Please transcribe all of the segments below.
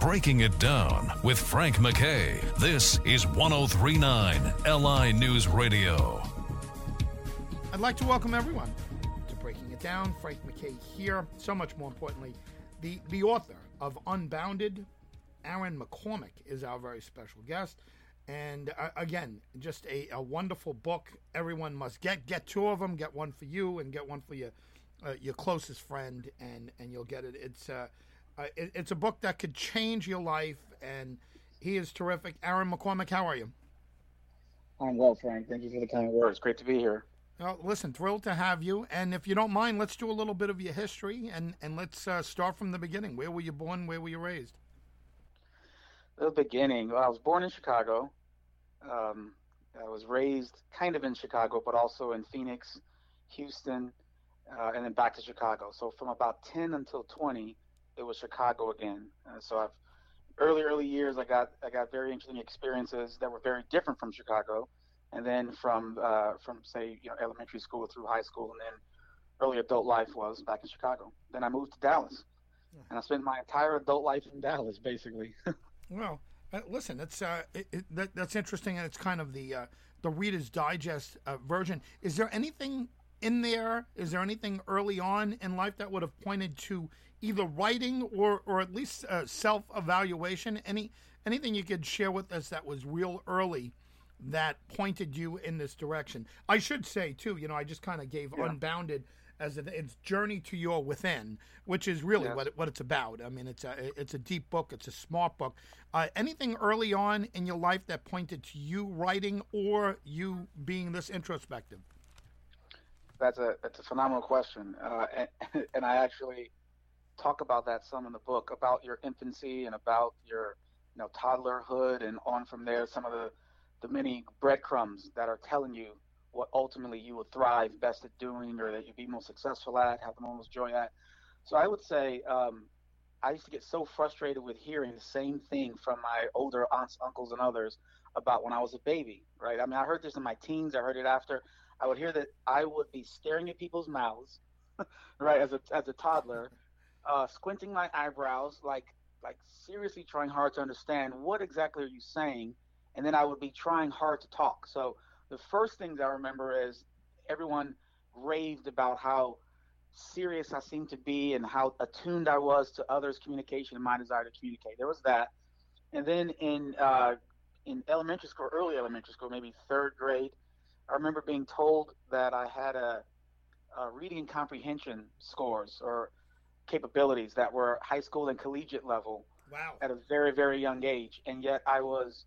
Breaking It Down with Frank McKay. This is 1039 LI News Radio. I'd like to welcome everyone to Breaking It Down. Frank McKay here. So much more importantly, the author of Unbounded, Aaron McCormick, is our very special guest. And again, just a wonderful book. Everyone must get two of them. Get one for you and get one for your closest friend, and you'll get it. It's a book that could change your life, and he is terrific. Aaron McCormick, how are you? I'm well, Frank. Thank you for the kind words. Great to be here. Well, listen, thrilled to have you. And if you don't mind, let's do a little bit of your history, and let's start from the beginning. Where were you born? Where were you raised? The beginning. Well, I was born in Chicago. I was raised kind of in Chicago, but also in Phoenix, Houston, and then back to Chicago. So from about 10 until 20, it was Chicago again. So early years, I got very interesting experiences that were very different from Chicago. And then from say, elementary school through high school, and then early adult life was back in Chicago. Then I moved to Dallas, and I spent my entire adult life in Dallas, basically. Well, listen, that's interesting, and it's kind of the Reader's Digest version. Is there anything in there? Is there anything early on in life that would have pointed to either writing or at least self-evaluation? Anything you could share with us that was real early that pointed you in this direction? I should say too, I just kind of gave Unbounded as its journey to your within, which is really what it's about. I mean, it's a deep book. It's a smart book. Anything early on in your life that pointed to you writing or you being this introspective? That's a phenomenal question, and I actually talk about that some in the book, about your infancy and about your toddlerhood, and on from there, some of the many breadcrumbs that are telling you what ultimately you would thrive best at doing, or that you'd be most successful at, have the most joy at. So I would say I used to get so frustrated with hearing the same thing from my older aunts, uncles, and others about when I was a baby, right? I mean, I heard this in my teens. I heard it after. I would hear that I would be staring at people's mouths, right, as a toddler, squinting my eyebrows, like seriously trying hard to understand what exactly are you saying, and then I would be trying hard to talk. So the first things I remember is everyone raved about how serious I seemed to be and how attuned I was to others' communication and my desire to communicate. There was that. And then in elementary school, early elementary school, maybe third grade, I remember being told that I had a reading and comprehension scores or capabilities that were high school and collegiate level. Wow. At a very, very young age. And yet I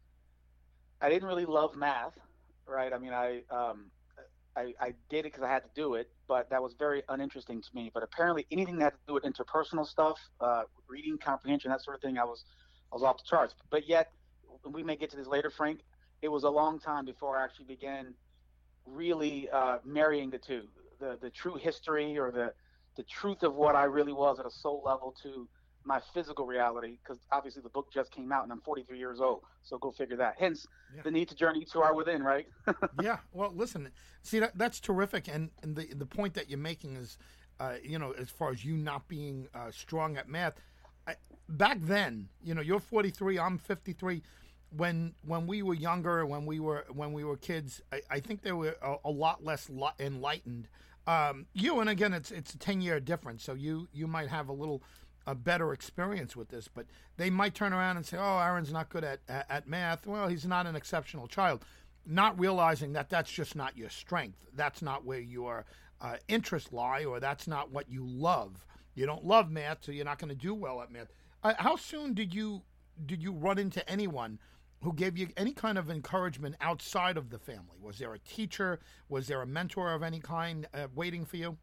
didn't really love math, right? I mean, I did it because I had to do it, but that was very uninteresting to me. But apparently anything that had to do with interpersonal stuff, reading, comprehension, that sort of thing, I was off the charts. But yet, we may get to this later, Frank, it was a long time before I actually began really marrying the two, the true history or the truth of what I really was at a soul level to my physical reality, because obviously the book just came out and I'm 43 years old, so go figure that. Hence the need to journey to our within, right? Yeah, well, listen, see, that's terrific, and the point that you're making is, as far as you not being strong at math, back then, you're 43, I'm 53. When we were younger, when we were kids, I think they were a lot less enlightened. You, and again, it's a 10-year difference, so you might have a better experience with this, but they might turn around and say, "Oh, Aaron's not good at math. Well, he's not an exceptional child," not realizing that that's just not your strength. That's not where your interests lie, or that's not what you love. You don't love math, so you're not going to do well at math. How soon did you run into anyone who gave you any kind of encouragement outside of the family? Was there a teacher? Was there a mentor of any kind waiting for you?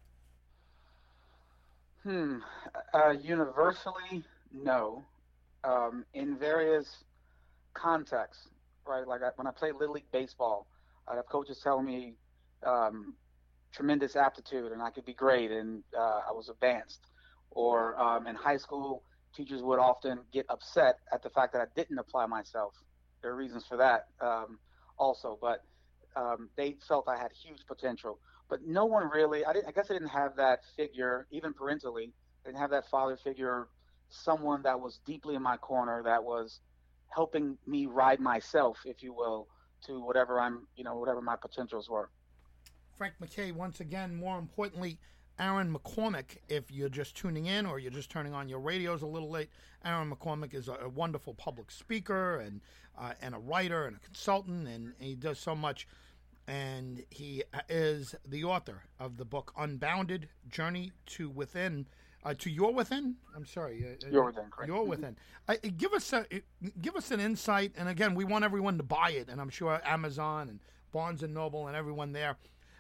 Universally, no. In various contexts, right? Like when I played Little League Baseball, I'd have coaches telling me tremendous aptitude and I could be great, and I was advanced. Or in high school, teachers would often get upset at the fact that I didn't apply myself. There are reasons for that also, but they felt I had huge potential. But no one really, I guess I didn't have that figure, even parentally. I didn't have that father figure someone that was deeply in my corner, that was helping me ride myself, if you will, to whatever whatever my potentials were. Frank MacKay, once again, more importantly, Aaron McCormick, if you're just tuning in or you're just turning on your radios a little late, Aaron McCormick is a wonderful public speaker and a writer and a consultant, and he does so much. And he is the author of the book Unbounded, Journey to Within. To Your Within? I'm sorry. Your Within, correct. Your Within. Give us an insight, and again, we want everyone to buy it, and I'm sure Amazon and Barnes & Noble and everyone there,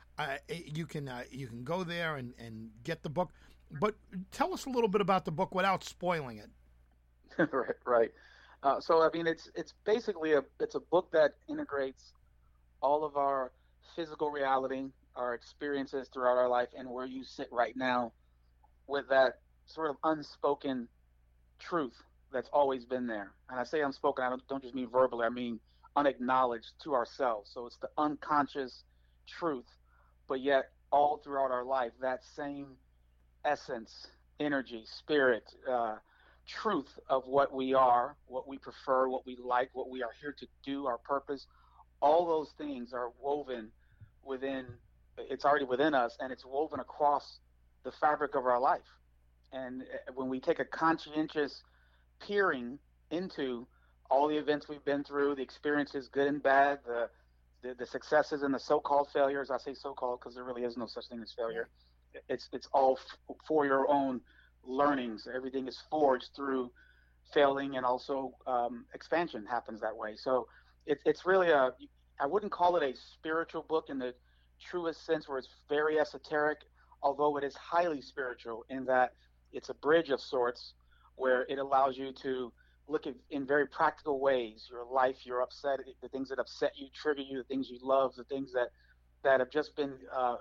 you can go there and get the book. But tell us a little bit about the book without spoiling it. Right. So I mean, it's basically it's a book that integrates all of our physical reality, our experiences throughout our life, and where you sit right now with that sort of unspoken truth that's always been there. And I say unspoken, I don't just mean verbally, I mean unacknowledged to ourselves. So it's the unconscious truth, but yet all throughout our life, that same essence, energy, spirit, truth of what we are, what we prefer, what we like, what we are here to do, our purpose, all those things are woven within, it's already within us, and it's woven across the fabric of our life. And when we take a conscientious peering into all the events we've been through, the experiences, good and bad, the successes and the so-called failures, I say so-called because there really is no such thing as failure. It's all for your own learnings. Everything is forged through failing, and also expansion happens that way. So it's really I wouldn't call it a spiritual book in the truest sense where it's very esoteric, although it is highly spiritual in that it's a bridge of sorts where it allows you to look at in very practical ways your life, your upset, the things that upset you, trigger you, the things you love, the things that have just been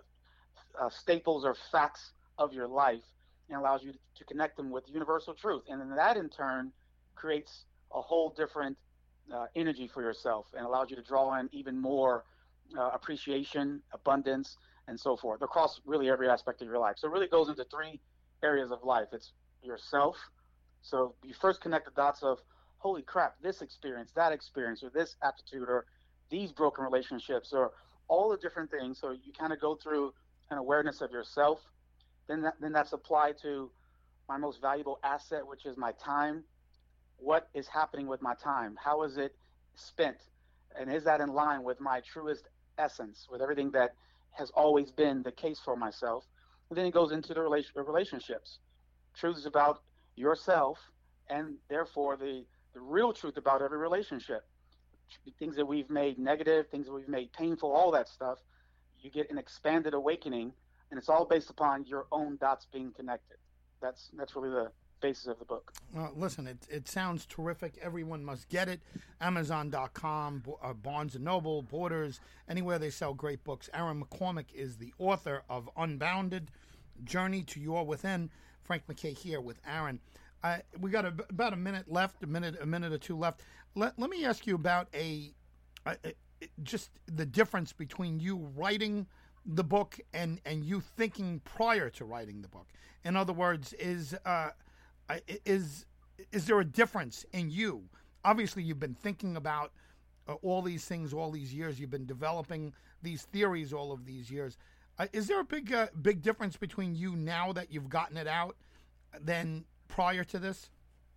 staples or facts of your life, and allows you to connect them with universal truth. And then that in turn creates a whole different energy for yourself and allows you to draw in even more appreciation, abundance, and so forth across really every aspect of your life. So it really goes into three areas of life. It's yourself. So you first connect the dots of, holy crap, this experience, that experience, or this aptitude, or these broken relationships, or all the different things. So you kind of go through an awareness of yourself. Then that's applied to my most valuable asset, which is my time. What is happening with my time? How is it spent? And is that in line with my truest essence, with everything that has always been the case for myself? And then it goes into the relationships. Truth is about yourself, and therefore the real truth about every relationship. Things that we've made negative, things that we've made painful, all that stuff. You get an expanded awakening, and it's all based upon your own dots being connected. That's really the basis of the book. Well, listen, it sounds terrific. Everyone must get it. Amazon.com, Barnes & Noble, Borders, anywhere they sell great books. Aaron McCormick is the author of Unbounded, Journey to Your Within. Frank MacKay here with Aaron. We got about a minute left, a minute or two left. Let me ask you about just the difference between you writing the book and you thinking prior to writing the book. In other words, is there a difference in you? Obviously, you've been thinking about all these things all these years. You've been developing these theories all of these years. Is there a big difference between you now that you've gotten it out than prior to this?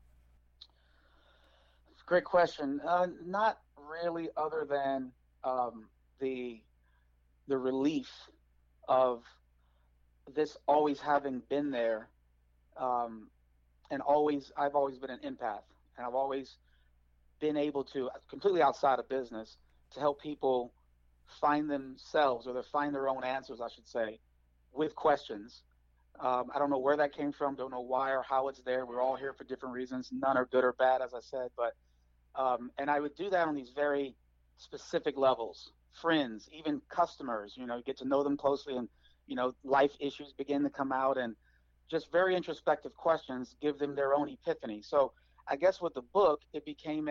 Great question. Not really, other than the relief of this always having been there, and I've always been an empath, and I've always been able to, completely outside of business, to help people find themselves, or to find their own answers, I should say, with questions. I don't know where that came from, don't know why or how it's there. We're all here for different reasons. None are good or bad, as I said, but and I would do that on these very specific levels. Friends, even customers, you get to know them closely, and life issues begin to come out, and just very introspective questions give them their own epiphany. So I guess with the book, it became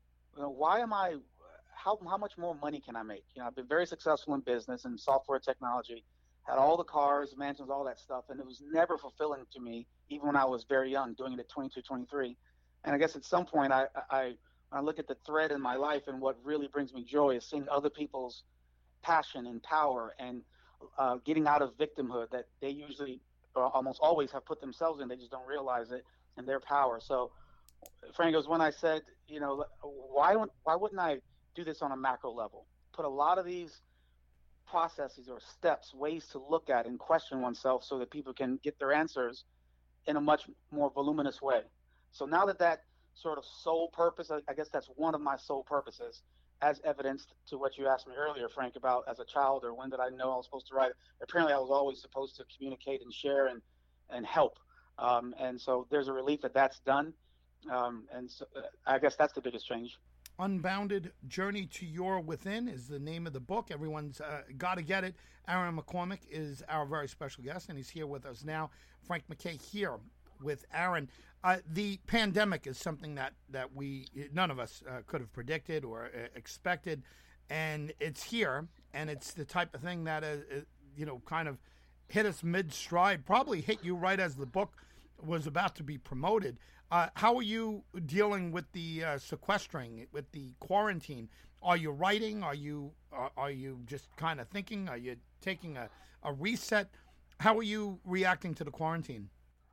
how much more money can I make? I've been very successful in business and software technology, had all the cars, mansions, all that stuff, and it was never fulfilling to me, even when I was very young, doing it at 22, 23. And I guess at some point, when I look at the thread in my life, and what really brings me joy is seeing other people's passion and power, and getting out of victimhood that they usually or almost always have put themselves in. They just don't realize it, and their power. So, Frank, it was when I said, why wouldn't I do this on a macro level? Put a lot of these processes or steps, ways to look at and question oneself so that people can get their answers in a much more voluminous way. So now that sort of soul purpose, I guess that's one of my soul purposes, as evidenced to what you asked me earlier, Frank, about as a child, or when did I know I was supposed to write? Apparently I was always supposed to communicate and share and help. And so there's a relief that that's done. And so I guess that's the biggest change. Unbounded Journey to Your Within is the name of the book. Everyone's got to get it. Aaron McCormick is our very special guest, and he's here with us now. Frank MacKay here with Aaron. The pandemic is something that none of us could have predicted or expected, and it's here, and it's the type of thing that kind of hit us mid-stride, probably hit you right as the book was about to be promoted. How are you dealing with the sequestering, with the quarantine? Are you writing? Are you just kind of thinking? Are you taking a reset? How are you reacting to the quarantine?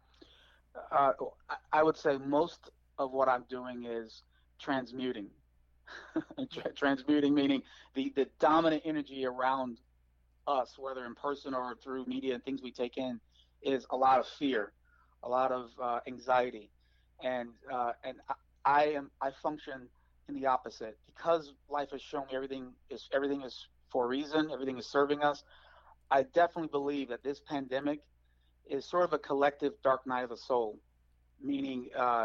I would say most of what I'm doing is transmuting. Transmuting meaning the dominant energy around us, whether in person or through media and things we take in, is a lot of fear, a lot of anxiety. And I function in the opposite, because life has shown me everything is for a reason. Everything is serving us. I definitely believe that this pandemic is sort of a collective dark night of the soul, meaning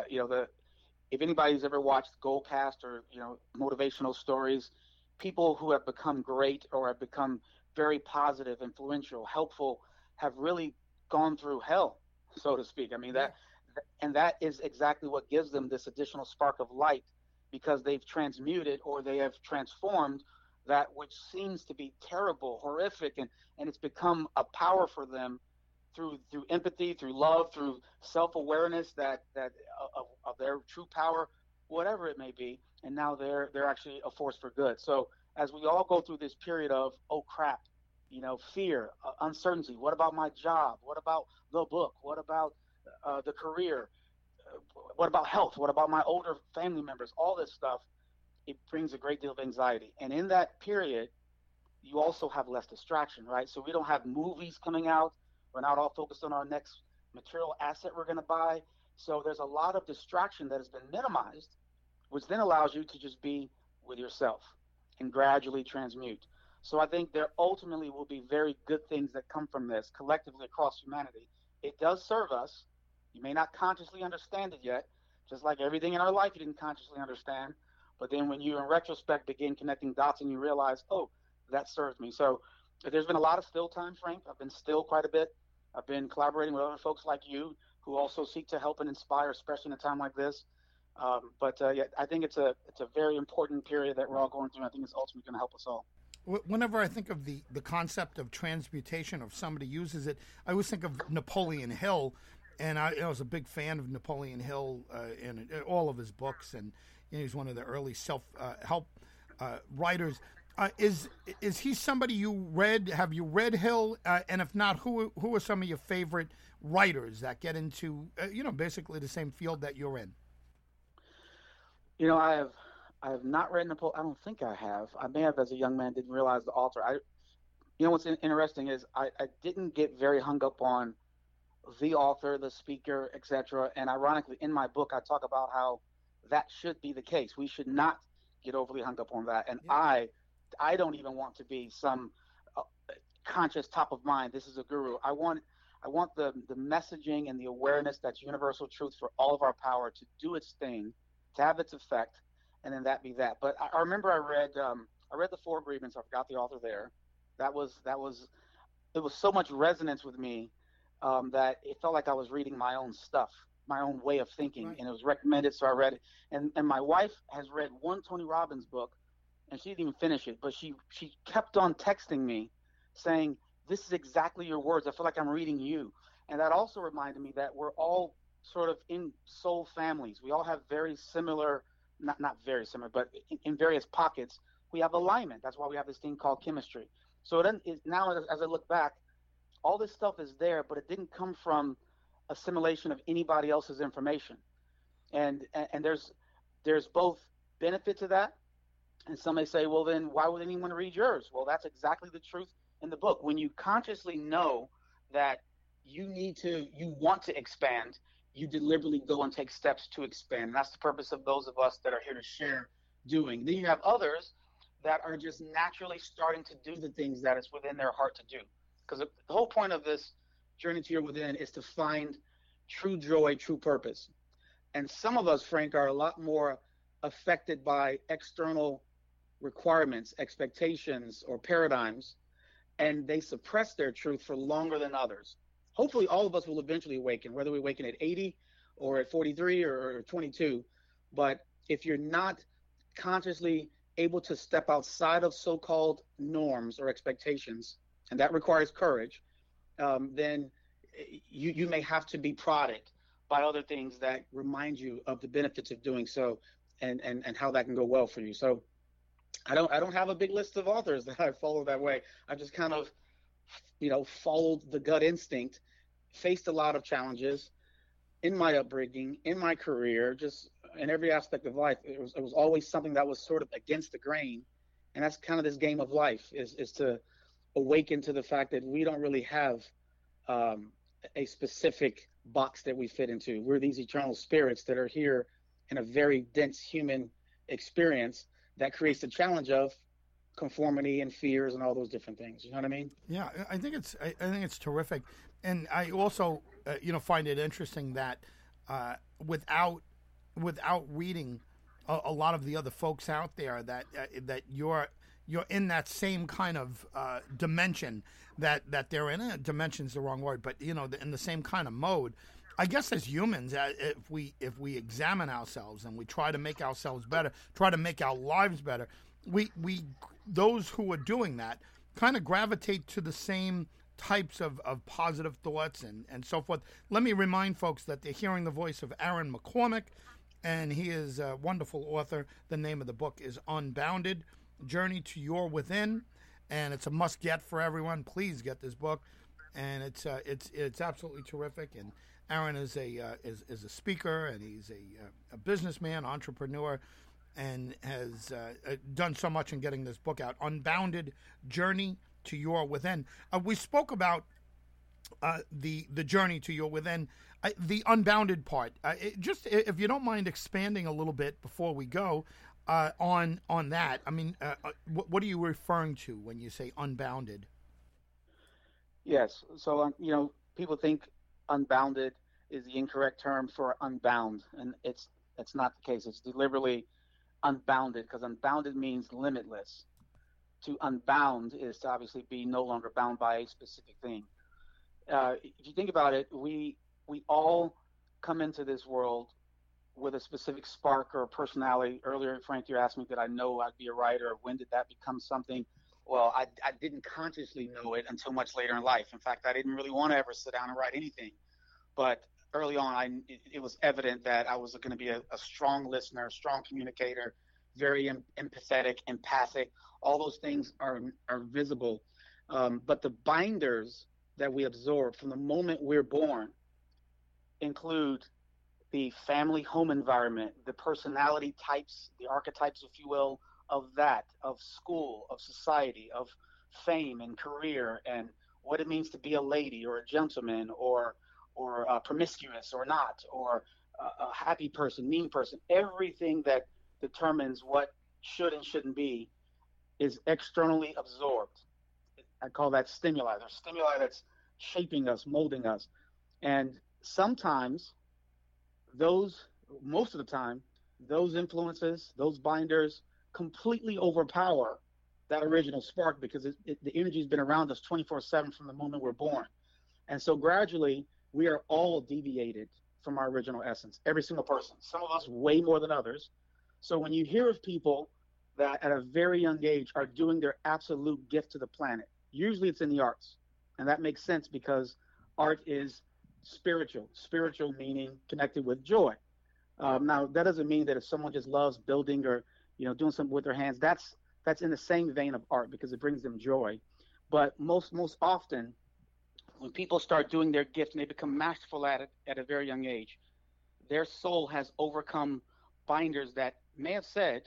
if anybody's ever watched Goalcast or motivational stories, people who have become great or have become very positive, influential, helpful, have really gone through hell, so to speak. I mean that is exactly what gives them this additional spark of light, because they've transmuted or they have transformed that which seems to be terrible, horrific, and it's become a power for them through empathy, through love, through self-awareness that of their true power, whatever it may be, and now they're actually a force for good. So as we all go through this period of, oh crap, fear, uncertainty, what about my job? What about the book? What about the career? What about health? What about my older family members? All this stuff, it brings a great deal of anxiety. And in that period, you also have less distraction, right? So we don't have movies coming out. We're not all focused on our next material asset we're going to buy. So there's a lot of distraction that has been minimized, which then allows you to just be with yourself and gradually transmute. So I think there ultimately will be very good things that come from this collectively across humanity. It does serve us. You may not consciously understand it yet, just like everything in our life you didn't consciously understand. But then when you, in retrospect, begin connecting dots and you realize, oh, that serves me. So there's been a lot of still time, Frank. I've been still quite a bit. I've been collaborating with other folks like you who also seek to help and inspire, especially in a time like this. But I think it's a very important period that we're all going through. And I think it's ultimately going to help us all. Whenever I think of the concept of transmutation, or if somebody uses it, I always think of Napoleon Hill. And I was a big fan of Napoleon Hill in all of his books, and he's one of the early self-help writers. Is he somebody you read? Have you read Hill? And if not, who are some of your favorite writers that get into basically the same field that you're in? I have not read Napoleon. I don't think I have. I may have as a young man, didn't realize the author. What's interesting is I didn't get very hung up on the author, the speaker, etc. And ironically, in my book, I talk about how that should be the case. We should not get overly hung up on that. And yeah. I don't even want to be some conscious top of mind. This is a guru. I want the messaging and the awareness that's universal truth for all of our power to do its thing, to have its effect, and then that be that. But I remember I read the Four Agreements. I forgot the author there. It was so much resonance with me that it felt like I was reading my own stuff, my own way of thinking, right. And it was recommended, so I read it. And my wife has read one Tony Robbins book, and she didn't even finish it, but she kept on texting me saying, this is exactly your words. I feel like I'm reading you. And that also reminded me that we're all sort of in soul families. We all have very similar, not very similar, but in various pockets, we have alignment. That's why we have this thing called chemistry. So then now, as I look back, all this stuff is there, but it didn't come from assimilation of anybody else's information. And there's both benefit to that, and some may say, well, then why would anyone read yours? Well, that's exactly the truth in the book. When you consciously know that you want to expand, you deliberately go and take steps to expand. And that's the purpose of those of us that are here to share doing. Then you have others that are just naturally starting to do the things that is within their heart to do. Because the whole point of this journey to your within is to find true joy, true purpose. And some of us, Frank, are a lot more affected by external requirements, expectations, or paradigms, and they suppress their truth for longer than others. Hopefully, all of us will eventually awaken, whether we awaken at 80 or at 43 or 22. But if you're not consciously able to step outside of so-called norms or expectations, and that requires courage, then you may have to be prodded by other things that remind you of the benefits of doing so, and how that can go well for you. So I don't have a big list of authors that I follow that way. I just kind of, followed the gut instinct, faced a lot of challenges in my upbringing, in my career, just in every aspect of life. It was always something that was sort of against the grain. And that's kind of this game of life, is to awaken to the fact that we don't really have a specific box that we fit into. We're these eternal spirits that are here in a very dense human experience that creates the challenge of conformity and fears and all those different things. You know what I mean? Yeah, I think it's terrific, and I also find it interesting that without reading a lot of the other folks out there, that you're in that same kind of dimension that they're in. Dimension's the wrong word, but in the same kind of mode. I guess as humans, if we examine ourselves and we try to make ourselves better, try to make our lives better, we those who are doing that kind of gravitate to the same types of positive thoughts and so forth. Let me remind folks that they're hearing the voice of Aaron McCormick, and he is a wonderful author. The name of the book is Unbounded: Journey to Your Within, and it's a must-get for everyone. Please get this book, and it's absolutely terrific. And Aaron is a speaker, and he's a businessman, entrepreneur, and has done so much in getting this book out. Unbounded: Journey to Your Within. We spoke about the journey to your within, the unbounded part. Just if you don't mind expanding a little bit before we go on that. I mean, what are you referring to when you say unbounded? Yes. So people think unbounded is the incorrect term for unbound, and it's not the case. It's deliberately unbounded, because unbounded means limitless. To unbound is to obviously be no longer bound by a specific thing. If you think about it, we all come into this world with a specific spark or personality. Earlier, Frank, you asked me, did I know I'd be a writer? When did that become something? Well, I didn't consciously know it until much later in life. In fact, I didn't really want to ever sit down and write anything. But early on, it was evident that I was going to be a strong listener, a strong communicator, very empathetic, empathic. All those things are visible. But the binders that we absorb from the moment we're born include the family home environment, the personality types, the archetypes, if you will, of school, of society, of fame and career, and what it means to be a lady or a gentleman, or promiscuous or not, or a happy person, mean person. Everything that determines what should and shouldn't be is externally absorbed. I call that stimuli. There's stimuli that's shaping us, molding us. And sometimes most of the time, those influences, those binders completely overpower that original spark, because the energy's been around us 24/7 from the moment we're born. And so gradually, we are all deviated from our original essence, every single person. Some of us way more than others. So when you hear of people that at a very young age are doing their absolute gift to the planet, usually it's in the arts. And that makes sense, because art is spiritual meaning connected with joy. Now, that doesn't mean that if someone just loves building or, doing something with their hands, that's in the same vein of art because it brings them joy. But most often, when people start doing their gift and they become masterful at it at a very young age, their soul has overcome binders that may have said,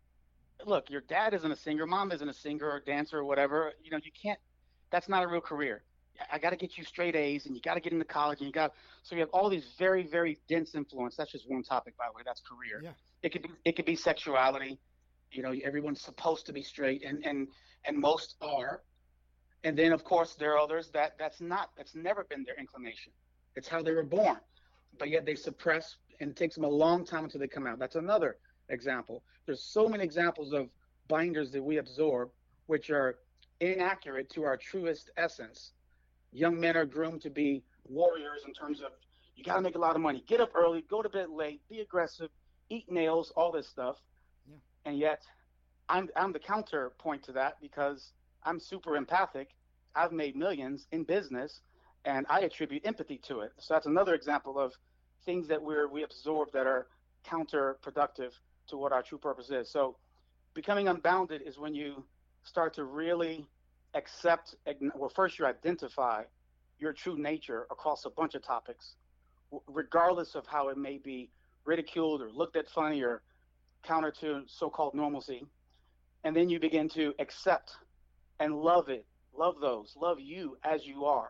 look, your dad isn't a singer, mom isn't a singer or dancer or whatever. You can't, that's not a real career. I got to get you straight A's and you got to get into college and so you have all these very, very dense influence. That's just one topic, by the way, that's career. Yeah. It could be sexuality. Everyone's supposed to be straight and most are. And then of course there are others that's never been their inclination. It's how they were born, but yet they suppress and it takes them a long time until they come out. That's another example. There's so many examples of binders that we absorb, which are inaccurate to our truest essence. Young men are groomed to be warriors in terms of you got to make a lot of money, get up early, go to bed late, be aggressive, eat nails, all this stuff. Yeah. And yet I'm the counterpoint to that because I'm super empathic. I've made millions in business and I attribute empathy to it. So that's another example of things that we absorb that are counterproductive to what our true purpose is. So becoming unbounded is when you start to really accept, well, first you identify your true nature across a bunch of topics, regardless of how it may be ridiculed or looked at funny or counter to so-called normalcy. And then you begin to accept and love it, love you as you are.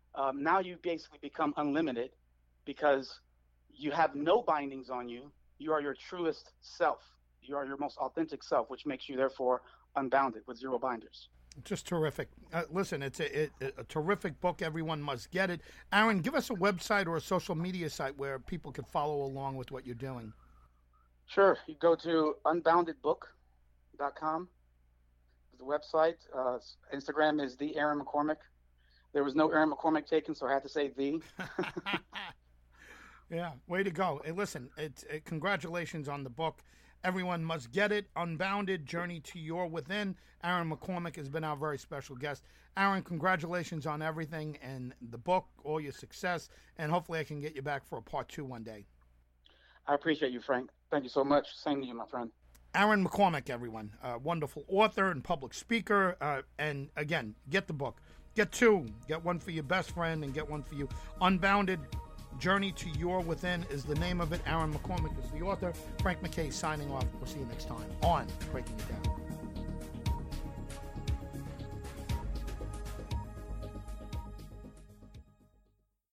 Now you basically become unlimited because you have no bindings on you. You are your truest self. You are your most authentic self, which makes you therefore unbounded with zero binders. Just terrific. Listen, it's a terrific book. Everyone must get it. Aaron, give us a website or a social media site where people can follow along with what you're doing. Sure. You go to unboundedbook.com. The website. Instagram is the Aaron McCormick. There was no Aaron McCormick taken, so I had to say the. Yeah, way to go. Hey, listen, congratulations on the book. Everyone must get it. Unbounded, Journey to Your Within. Aaron McCormick has been our very special guest. Aaron, congratulations on everything and the book, all your success, and hopefully I can get you back for a part 2 one day. I appreciate you, Frank. Thank you so much. Same to you, my friend. Aaron McCormick, everyone. Wonderful author and public speaker. And again, get the book. Get 2. Get one for your best friend and get one for you. Unbounded, Journey to Your Within is the name of it. Aaron McCormick is the author. Frank McKay signing off. We'll see you next time on Breaking It Down.